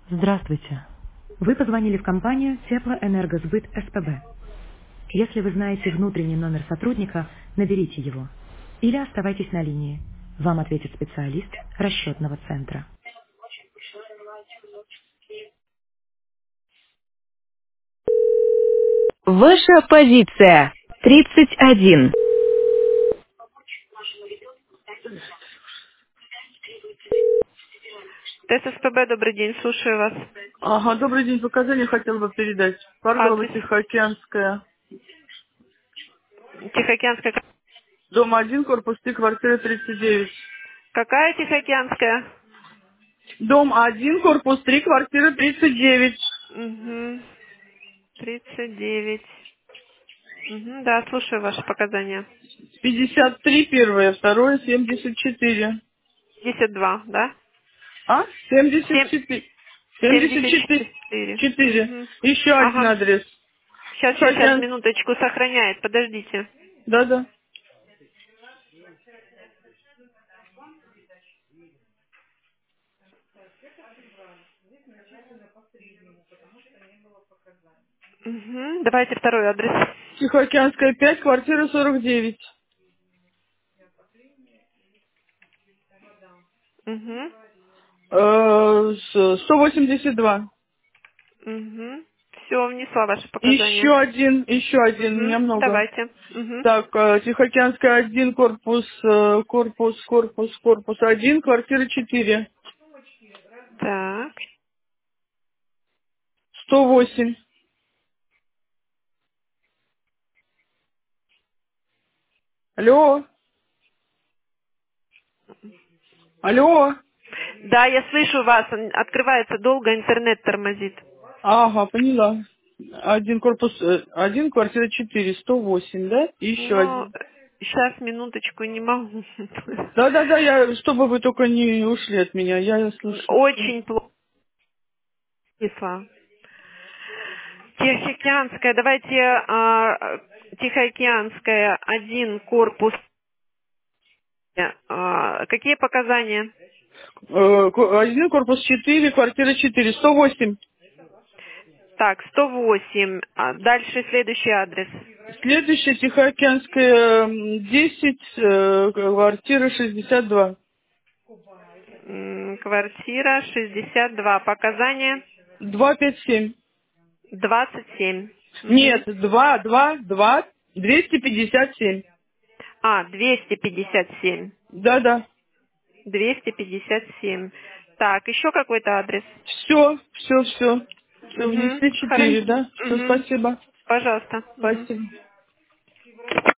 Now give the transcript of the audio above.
Здравствуйте. Вы позвонили в компанию Теплоэнергосбыт СПБ. Если вы знаете внутренний номер сотрудника, наберите его. Или оставайтесь на линии. Вам ответит специалист расчетного центра. Ваша позиция 31. ТССПБ, добрый день, слушаю вас. Ага, добрый день. Показания хотел бы передать. Парголова Адрес Тихоокеанская. Тихоокеанская. Дом 1, корпус 3, квартира 39. Какая Тихоокеанская? Дом 1, корпус 3, квартира 39. Угу. 39. Угу, да, слушаю ваши показания. 53 первое, второе 74. 52, да? А? 7, 74. 74. 74. 4. Угу. Еще один Ага. адрес. Сейчас, Тихоокеанск. минуточку, сохраняет, подождите. Да-да. Угу. Давайте второй адрес. Тихоокеанская 5, квартира 49. Угу. 182. Угу. Все, внесла ваши показания. Еще один, у меня Угу. много. Давайте. Угу. Так, Тихоокеанская 1, корпус 1, квартира 4. Так. 108. Алло? Алло? Да, я слышу вас. Открывается долго, интернет тормозит. Ага, поняла. Один, квартира 4, 108, да? И еще Но один. сейчас, минуточку, не могу. Да-да-да, чтобы вы только не ушли от меня, я слышу. Очень плохо. Тихоокеанская, давайте Тихоокеанская, один корпус. Какие показания? Один, корпус 4, квартира 4, 108. Так, 108. Дальше следующий адрес. Следующая Тихоокеанская 10, квартира 62. Квартира 62. Показания 257. 27. Нет, Мгм. 257. 257. Да-да. 257. Так, еще какой-то адрес? Все, все, все. Все, Угу. внесли Хорошо. 4, да? Все, Угу. спасибо. Пожалуйста. Мгм. Спасибо.